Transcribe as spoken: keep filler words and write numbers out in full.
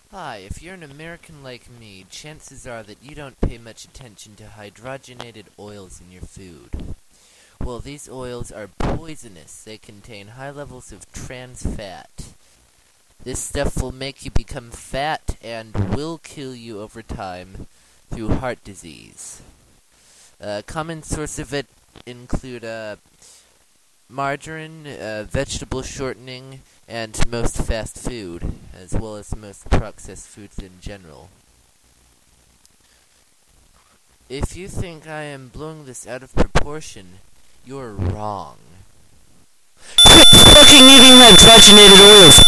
Hi, if you're an American like me, chances are that you don't pay much attention to hydrogenated oils in your food. Well, these oils are poisonous. They contain high levels of trans fat. This stuff will make you become fat and will kill you over time through heart disease. A common source of it include uh, margarine, uh, vegetable shortening, and most fast food, as well as most processed foods in general. If you think I am blowing this out of proportion, you're wrong. Quit fucking eating hydrogenated oils.